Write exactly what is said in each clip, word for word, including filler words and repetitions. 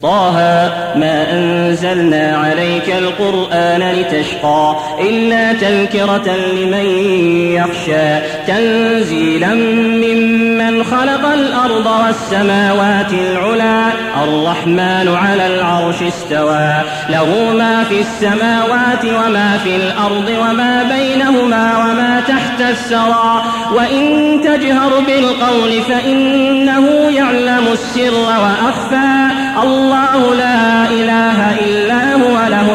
طه ما أنزلنا عليك القرآن لتشقى إلا تذكرة لمن يخشى تنزيلا ممن خلق الأرض والسماوات العلى الرحمن على العرش استوى له ما في السماوات وما في الأرض وما بينهما وما تحت الثرى وإن تجهر بالقول فإنه يعلم السر وأخفى الله لا إله إلا هو له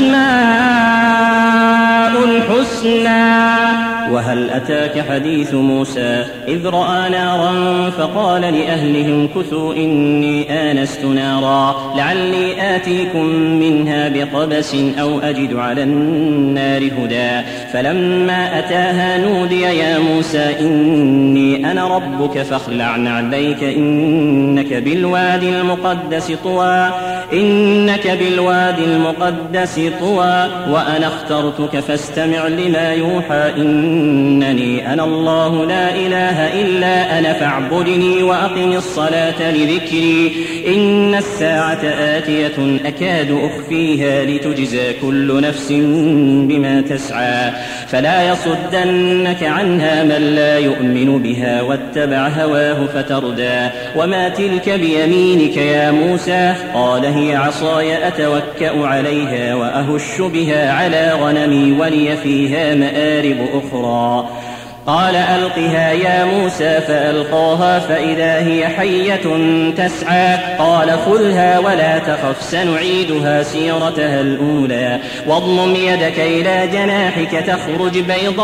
الأسماء الحسنى. وهل أتاك حديث موسى إذ رأى نارا فقال لأهلهم كثوا إني آنست نارا لعلي آتيكم منها بقبس أو أجد على النار هدى فلما أتاها نودي يا موسى إني أنا ربك فاخلع عليك إنك بالوادي المقدس طوى إنك بالوادي المقدس طوى وأنا اخترتك فاستمع لما يوحى إنني أنا الله لا إله إلا أنا فاعبدني وأقم الصلاة لذكري إن الساعة آتية أكاد أخفيها لتجزى كل نفس بما تسعى فلا يصدنك عنها من لا يؤمن بها واتبع هواه فتردى وما تلك بيمينك يا موسى قال هي عصاي أتوكأ عليها وأهش بها على غنمي ولي فيها مآرب أخرى قال ألقها يا موسى فألقاها فإذا هي حية تسعى قال خذها ولا تخف سنعيدها سيرتها الأولى واضمم يدك إلى جناحك تخرج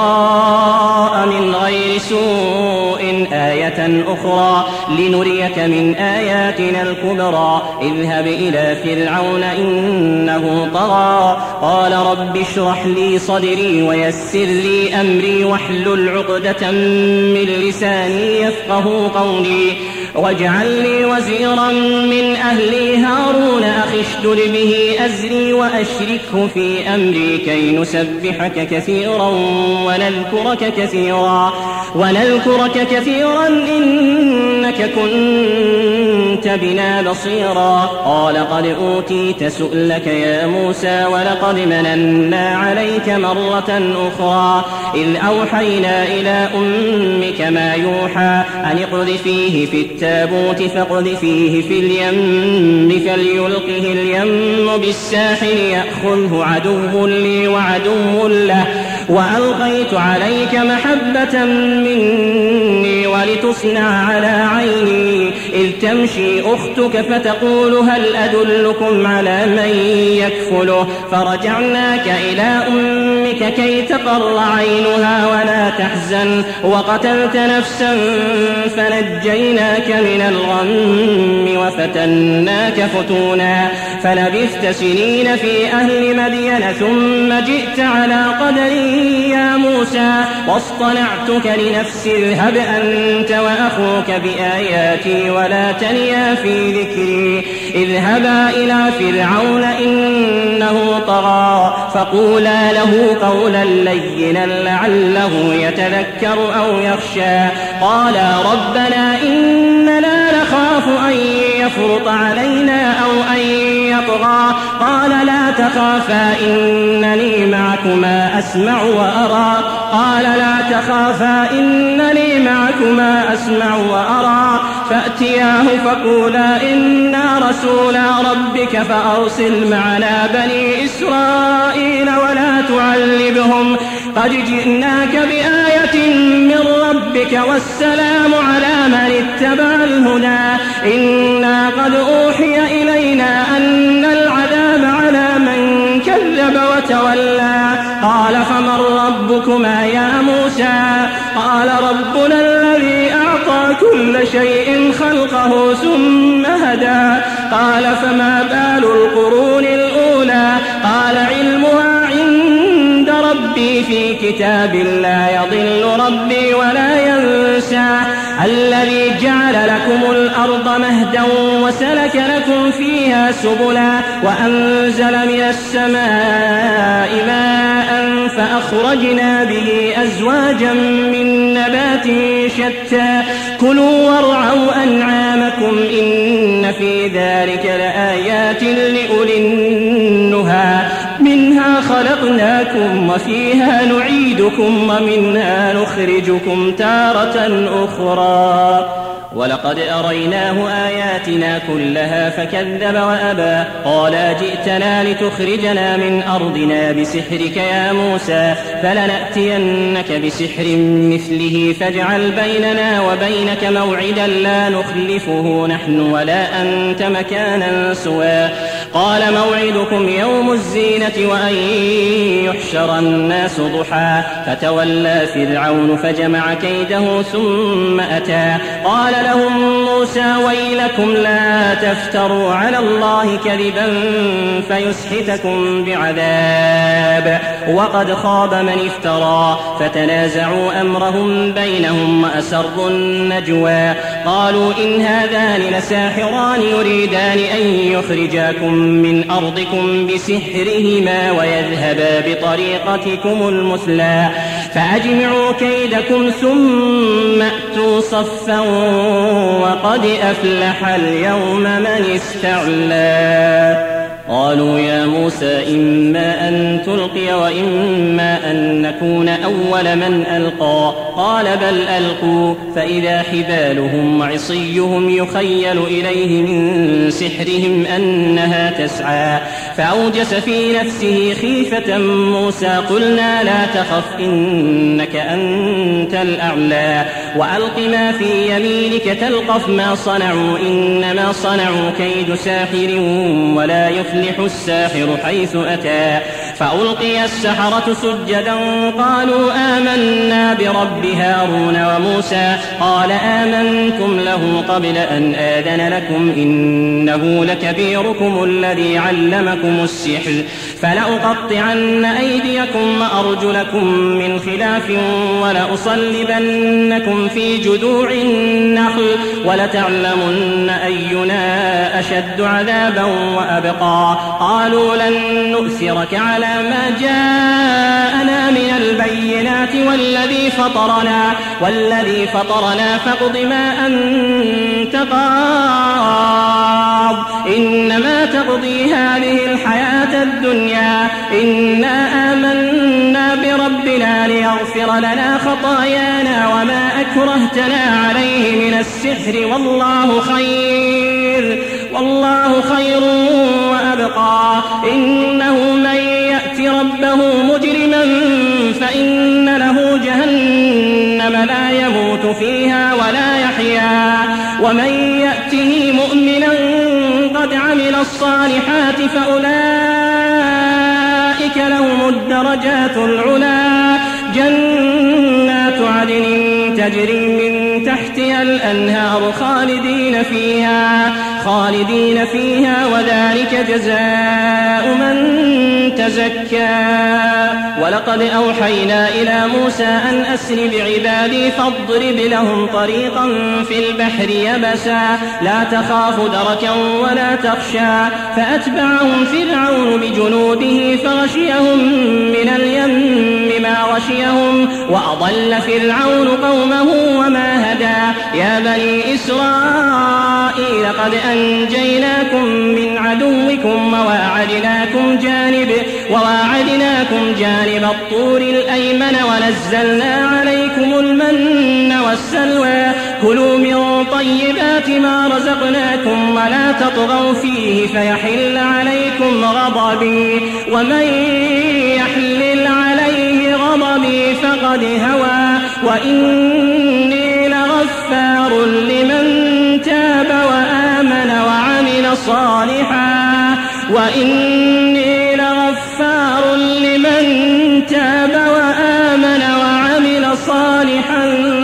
بيضاء من غير سوء آية أخرى لنريك من آياتنا الكبرى اذهب إلى فرعون إنه طغى قال رب اشرح لي صدري ويسر لي أمري واحلل عقدة من لساني يفقه قولي واجعل لي وزيرا من أهلي هارون أخي اشدد به أزري وأشركه في أمري كي نسبحك كثيرا ونذكرك كثيرا ونذكرك كثيرا إنك كنت بنا بصيرا قال قد أوتيت سؤلك يا موسى ولقد مننا عليك مرة أخرى إذ أوحينا إلى أمك ما يوحى أن اقذفيه في التابوت فاقذفيه في اليم فليلقه اليم بالساحل يأخذه عدو لي وعدو له وألقيت عليك محبة مني ولتصنع على عيني إذ تمشي أختك فتقول هل أدلكم على من يكفله فرجعناك إلى أمك كي تقر عينها ولا تحزن وقتلت نفسا فنجيناك من الغم وفتناك فتونا فلبثت سنين في أهل مدين ثم جئت على قدري يا موسى واصطنعتك لنفسي اذهب أنت وأخوك بآياتي ولا تنيا في ذكري اذهبا إلى فرعون إنه طغى فقولا له قولا لينا لعله يتذكر أو يخشى قالا ربنا إننا نخاف أن يفرط علينا أو أن يطغى قال لا تخافا إنني معكما أسمع وأرى قال لا تخافا إنني معكما أسمع وأرى فأتياه فقولا إنا رسولا ربك فأرسل معنا بني إسرائيل ولا تعذبهم قد جئناك بآية من ربك والسلام على من اتبع الهدى إنا قد أوحي إلينا أن العذاب على من كذب وتولى قال فمن ربكما يا موسى قال ربنا الذي أعطى كل شيء خلقه ثم هدى قال فما بال القرون الأولى قال علمها عند ربي في كتاب لا يضل ربي ولا ينسى الذي جعل لكم الأرض مهدا وسلك لكم فيها سبلا وأنزل من السماء ماء فأخرجنا به أزواجا من نبات كلوا وارعوا أنعامكم إن في ذلك لآيات لآيات لأولي النهى منها خلقناكم وفيها نعيدكم ومنها نخرجكم تارة أخرى ولقد أريناه آياتنا كلها فكذب وأبى قال أجئتنا لتخرجنا من أرضنا بسحرك يا موسى فلنأتينك بسحر مثله فاجعل بيننا وبينك موعدا لا نخلفه نحن ولا أنت مكانا سوى قال موعدكم يوم الزينة وأن يحشر الناس ضحى فتولى فرعون فجمع كيده ثم أتى قال لهم موسى ويلكم لا تفتروا على الله كذبا فيسحتكم بعذاب وقد خاب من افترى فتنازعوا أمرهم بينهم وأسروا النجوى قالوا إن هذان لساحران يريدان أن يخرجاكم من أرضكم بسحرهما ويذهبا بطريقتكم المثلى فأجمعوا كيدكم ثم أتوا صفا وقد أفلح اليوم من استعلى قالوا يا موسى إما أن تلقي وإما أن نكون أول من ألقى قال بل ألقوا فإذا حبالهم وعصيهم يخيل إليه من سحرهم أنها تسعى فأوجس في نفسه خيفة موسى قلنا لا تخف إنك أنت الأعلى وألق ما في يمينك تلقف ما صنعوا إنما صنعوا كيد ساحر ولا يفلح الساحر حيث أتى فألقي السحرة سجدا قالوا آمنا برب هارون وموسى قال آمنتم له قبل أن آذن لكم إنه لكبيركم الذي علمكم السحر فلأقطعن أيديكم وأرجلكم من خلاف ولأصلبنكم في جذوع النخل ولتعلمن أينا أشد عذابا وأبقى قالوا لن نؤثرك على ما جاءنا من البينات والذي فطرنا والذي فطرنا فاقض ما أنت قاض إنما تقضي هذه الحياة الدنيا إنا آمنا بربنا ليغفر لنا خطايانا وما أكرهتنا عليه من السحر والله خير والله خير وأبقى إنه من يأت ربه مجرما فإن له جهنم لا يموت فيها ولا يحيا ومن يأته مؤمنا قد عمل الصالحات فأولئك لهم الدرجات العلا جنات عدن تجري من تحتها الأنهار خالدين فيها خالدين فيها وذلك جزاء من تزكى ولقد أوحينا إلى موسى أن أسر بعبادي فاضرب لهم طريقا في البحر يبسا لا تخاف دركا ولا تخشى فأتبعهم فرعون بجنوده فغشيهم من اليم ما غشيهم وأضل فرعون قومه وما هدى يا بني إسرائيل قد أنجيناكم من عدوكم وواعدناكم جانب وواعدناكم جانب الطور الأيمن ونزلنا عليكم المن والسلوى كلوا من طيبات ما رزقناكم ولا تطغوا فيه فيحل عليكم غضبي ومن يحلل عليه غضبي فقد هوى وإني لغفار لمن تاب وآمن وعمل صالحا وإني لغفار لمن تاب وآمن وعمل صالحا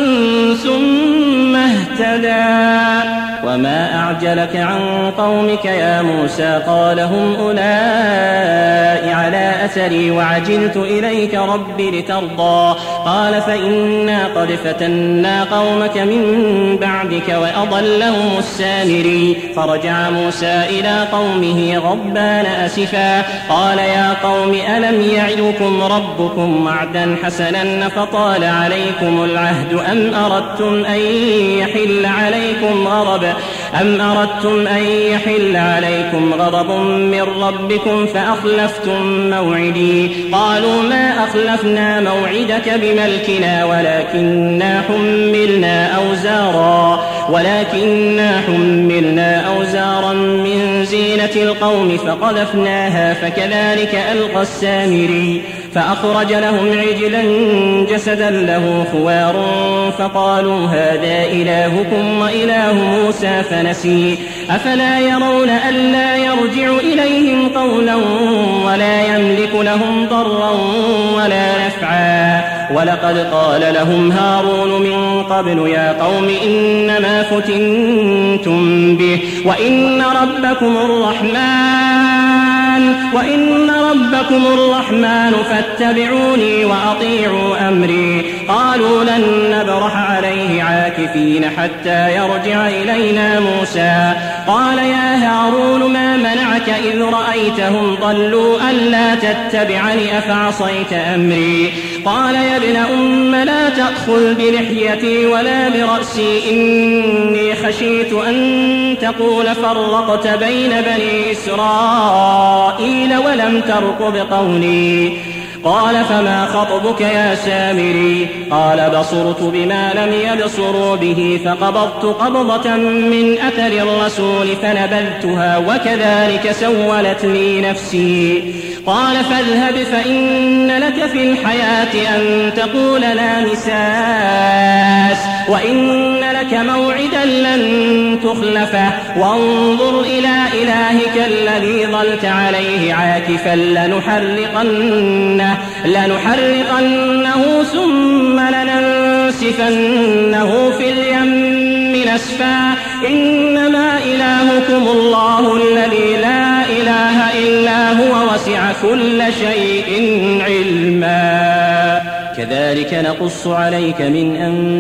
ثم اهتدى وما أعجلك عن قومك يا موسى قال هم أولئك على أثري وعجلت إليك رب لترضى قال فإنا قد فتنا قومك من بعدك وأضلهم السامري فرجع موسى إلى قومه غضبان أسفا قال يا قوم ألم يعدكم ربكم وعدا حسنا فطال عليكم العهد أم أردتم أن يحل عليكم غضب أم أردتم أن يحل عليكم غضب من ربكم فأخلفتم موعدي قالوا ما أخلفنا موعدك بملكنا ولكننا حملنا أوزارا ولكننا حملنا أوزارا من زينة القوم فقذفناها فكذلك ألقى السامري فأخرج لهم عجلا جسدا له خوار فقالوا هذا إلهكم وإله موسى فنسي أفلا يرون ألا يرجع إليهم قولا ولا يملك لهم ضرا ولا نفعا ولقد قال لهم هارون من قبل يا قوم إنما فتنتم به وإن ربكم الرحمن وإن ربكم الرحمن فاتبعوني وأطيعوا أمري قالوا لن نبرح عليه عاكفين حتى يرجع إلينا موسى قال يا هارون ما منعك إذ رأيتهم ضلوا ألا تتبعني أفعصيت أمري قال يا ابن أم لا تأخذ بلحيتي ولا برأسي إني خشيت أن تقول فرقت بين بني إسرائيل ولم ترقب قولي قال فما خطبك يا سامري قال بصرت بما لم يبصروا به فقبضت قبضة من أثر الرسول فنبذتها وكذلك سولت لي نفسي قال فاذهب فإن لك في الحياة أن تقول لا مساس وإن لك موعدا لن تخلفه وانظر إلى إلهك الذي ظلت عليه عاكفا لنحرقنه لنحرقنه ثم لننسفنه في اليم نسفا إنما إلهكم الله الذي لا إله إلا هو وسع كل شيء علما كذلك نقص عليك من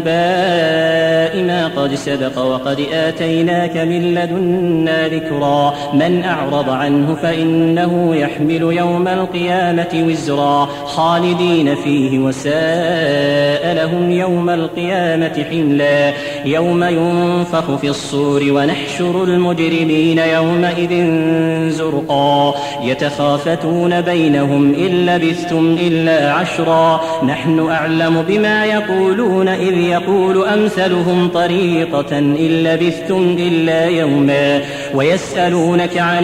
أنباء ما قد سبق وقد آتيناك من لدنا ذكرا من أعرض عنه فإنه يحمل يوم القيامة وزرا خالدين فيه وساء لهم يوم القيامة حملا يوم ينفخ في الصور ونحشر المجرمين يومئذ زرقا يتخافتون بينهم إن لبثتم إلا عشرا نحن أعلم بما يقولون إذ يقول أمثلهم طريقة إن لبثتم إلا يوما ويسألونك عن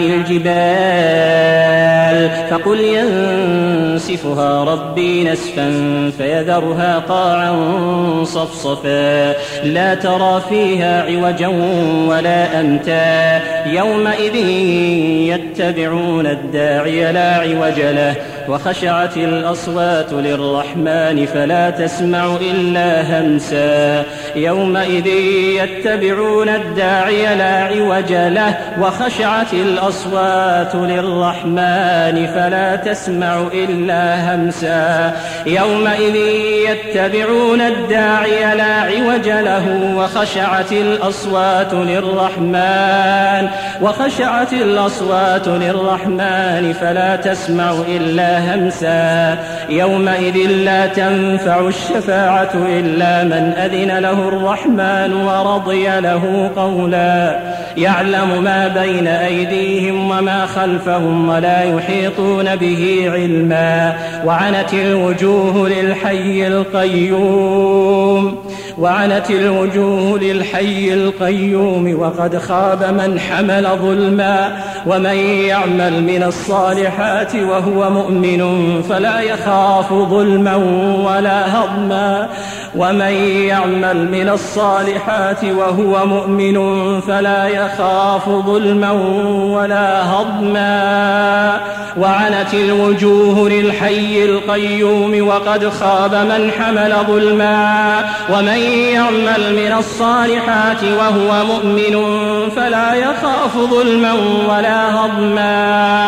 الجبال فقل ينسفها ربي نسفا فيذرها قاعا صفصفا لا ترى فيها عوجا ولا أمتا يومئذ يتبعون الداعي لا عوج له وخشعت الأصوات للرحمن فلا تسمع إلا همسا يومئذ يتبعون الداعي لا عوج له وخشعت الأصوات للرحمن فلا تسمع إلا همسا يومئذ يتبعون الداعي لا عوج له وخشعت الأصوات للرحمن وخشعت الأصوات للرحمن فلا تسمع إلا همسا يومئذ لا تنفع الشفاعة إلا من أذن له الرحمن ورضي له قولا يعلم ما بين أيديهم وما خلفهم ولا يحيطون به علما وعنت الوجوه للحي القيوم وعنت الوجوه للحي القيوم وقد خاب من حمل ظلما ومن يعمل من الصالحات وهو مؤمن فلا يخاف ظلما ولا هضما ومن يعمل من الصالحات وهو مؤمن فلا يخاف ظلما ولا هضما وعنت الوجوه للحي القيوم وقد خاب من حمل ظلما ومن يعمل من الصالحات وهو مؤمن فلا يخاف ظلما ولا هضما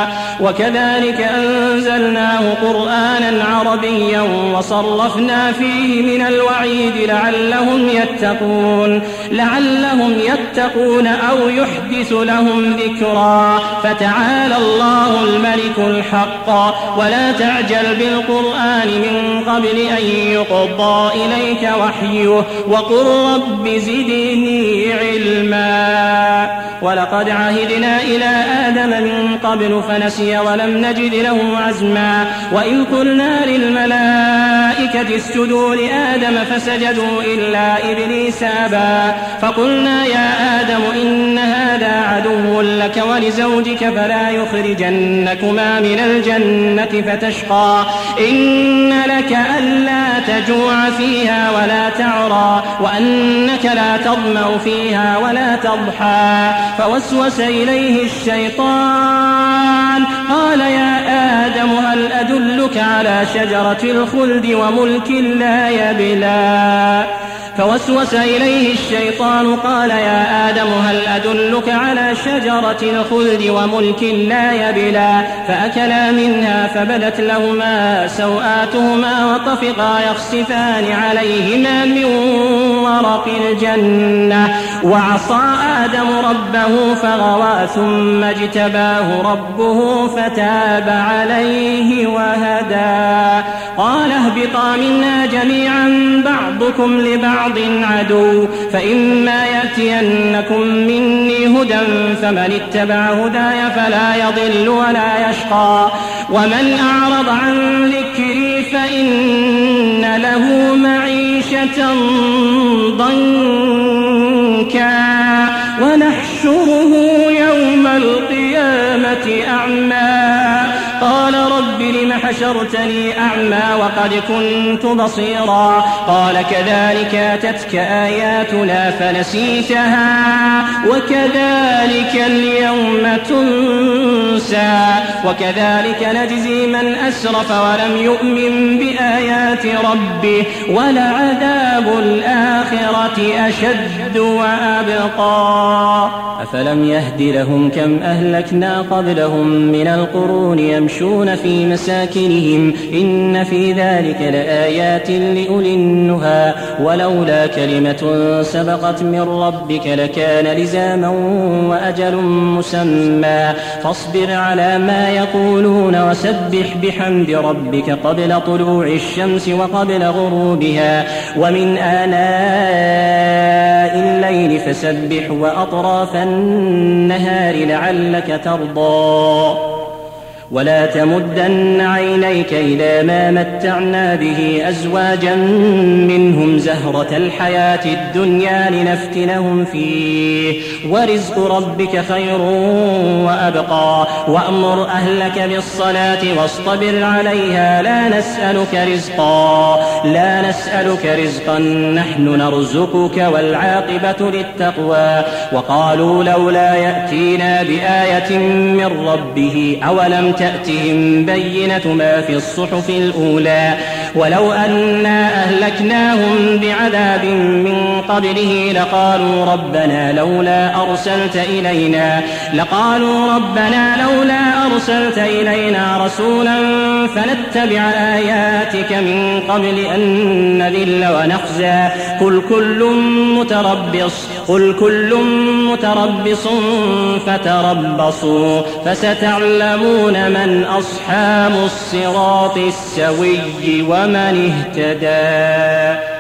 وكذلك أنزلناه قرآنا عربيا وصرفنا فيه من الوعيد لعلهم يتقون لعلهم يتقون أو يحدث لهم ذكرا فتعالى الله الملك الحق ولا تعجل بالقرآن من قبل أن يقضى إليك وحيه وقل رب زدني علما ولقد عهدنا إلى آدم من قبل فنسي ولم نجد له عزما وإذ قلنا للملائكة اسجدوا لآدم فسجدوا إلا إبليس أبى فقلنا يا آدم إن هذا عدو لك ولزوجك فلا يخرجنكما من الجنة فتشقى إن لك ألا تجوع فيها ولا تعرى وأنك لا تظمأ فيها ولا تضحى فوسوس إليه الشيطان قال يا آدم هل أدلك على شجرة الخلد وملك لا يبلى فوسوس إليه الشيطان قال يا آدم هل أدلك على شجرة الخلد وملك لا يبلى فأكلا منها فبدت لهما سوآتهما وطفقا يخصفان عليهما من ورق الجنة وعصى آدم ربه فغوى ثم اجتباه ربه فتاب عليه وهدى قال اهبطا منا جميعا بعضكم لبعض عدو فإما يأتينكم مني هدى فمن اتبع هداي فلا يضل ولا يشقى ومن أعرض عن ذكري فإن له معيشة ضنكا ونحشره يوم القيامة أعمى قال رب لم حشرتني أعمى وقد كنت بصيرا قال كذلك أتتك آياتنا فنسيتها وكذلك اليوم تنسى وكذلك نجزي من أسرف ولم يؤمن بآيات ربه ولعذاب الآخرة أشد وأبقى أفلم يهد لهم كم أهلكنا قبلهم من القرون يمشون في مساكنهم إن في ذلك لآيات لأولي النهى ولولا كلمة سبقت من ربك لكان لزاما وأجل مسمى فاصبر على ما يقولون وسبح بحمد ربك قبل طلوع الشمس وقبل غروبها ومن آناء الليل فسبح وأطراف النهار لعلك ترضى ولا تمدن عينيك إلى ما متعنا به أزواجا منهم زهرة الحياة الدنيا لنفتنهم فيه ورزق ربك خير وأبقى وأمر أهلك بالصلاة واصطبر عليها لا نسألك رزقا لا نسألك رزقا نحن نرزقك والعاقبة للتقوى وقالوا لولا يأتينا بآية من ربه أولم تأتهم بينة ما في الصحف الأولى ولو أنا أهلكناهم بعذاب من قبله لقالوا ربنا لولا أرسلت إلينا لقالوا ربنا لولا أرسلت إلينا رسولا فنتبع آياتك من قبل أن نذل ونخزى قل كل متربص قل كل متربص فتربصوا فستعلمون من أصحاب الصراط السوي ومن اهتدى.